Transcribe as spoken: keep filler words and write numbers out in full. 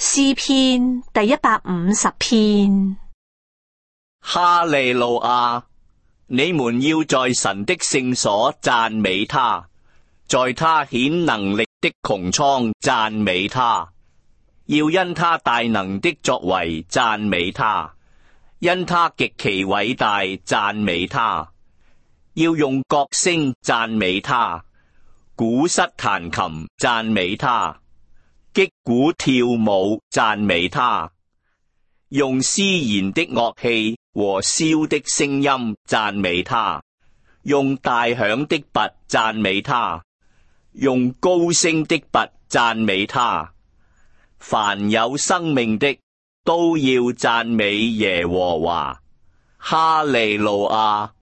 詩篇第一百五十篇。 哈利路亞！你們要在神的聖所讚美他，在他顯能力的穹蒼讚美他，要因他大能的作為讚美他，因他極其偉大讚美他，要用角聲讚美他，鼓瑟彈琴讚美他，擊鼓跳舞讚美他，用絲弦的樂器和簫的聲音讚美他，用大響的鈸讚美他，用高聲的鈸讚美他。凡有生命的都要讚美耶和華。哈利路亞！